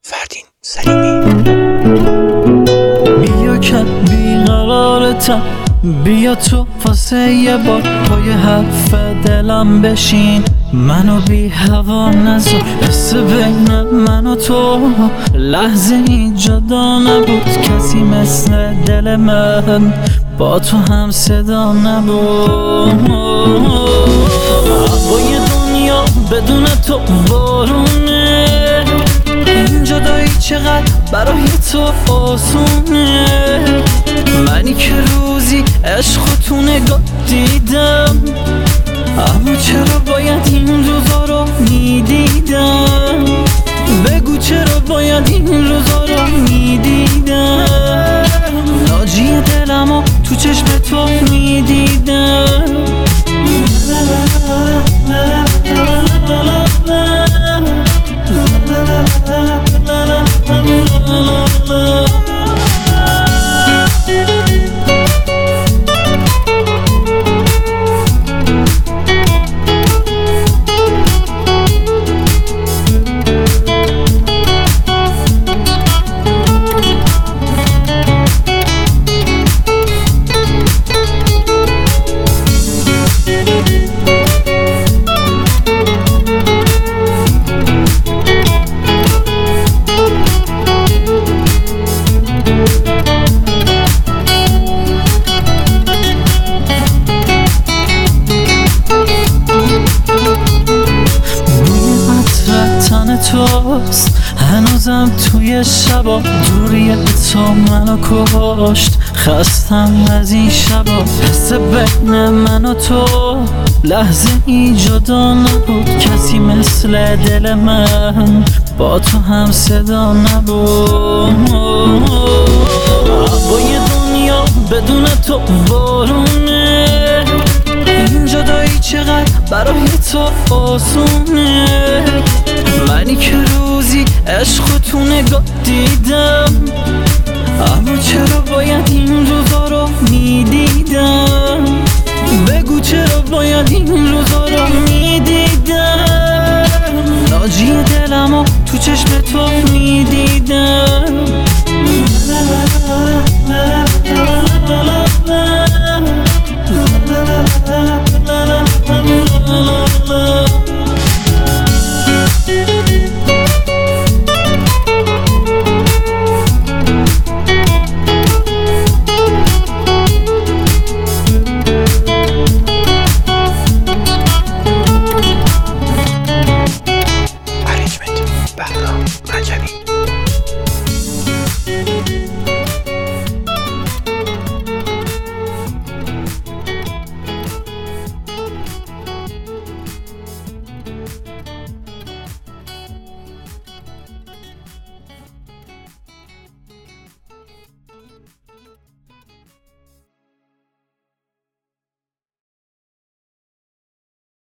فردین سلیمی. بیا که بیقرارتم، بیا تو واسه یه بار پای حرف دلم بشین، منو بی هوا نذار. حس بین من و تو لحظه اینجا نبود، کسی مثل دل من با تو هم صدا نبود. هوای دنیا بدون تو بارونه، این جدایی چقدر برای تو آسونه. منی که روزی عشق تو نگاه دیدم، اما چرا باید این روزا رو میدیدم؟ بگو چرا باید این روزا رو میدیدم؟ ناجی دلمو تو چشم تو میدیدم. توست هنوزم توی شبا، دوری تو منو کشت، خستم از این شبا. حس بین من و تو لحظه ای جدا نبود، کسی مثل دل من با تو هم صدا نبود. هوای دنیا بدون تو بارونه، این جدایی چقدر برای تو آسونه. منی که روزی عشق تو نگاه دیدم، اما چرا باید این روزا رو میدیدم؟ بگو چرا باید این روزا رو میدیدم؟ ناجی دلمو تو چشم تو میدیدم. بهرام رجبی.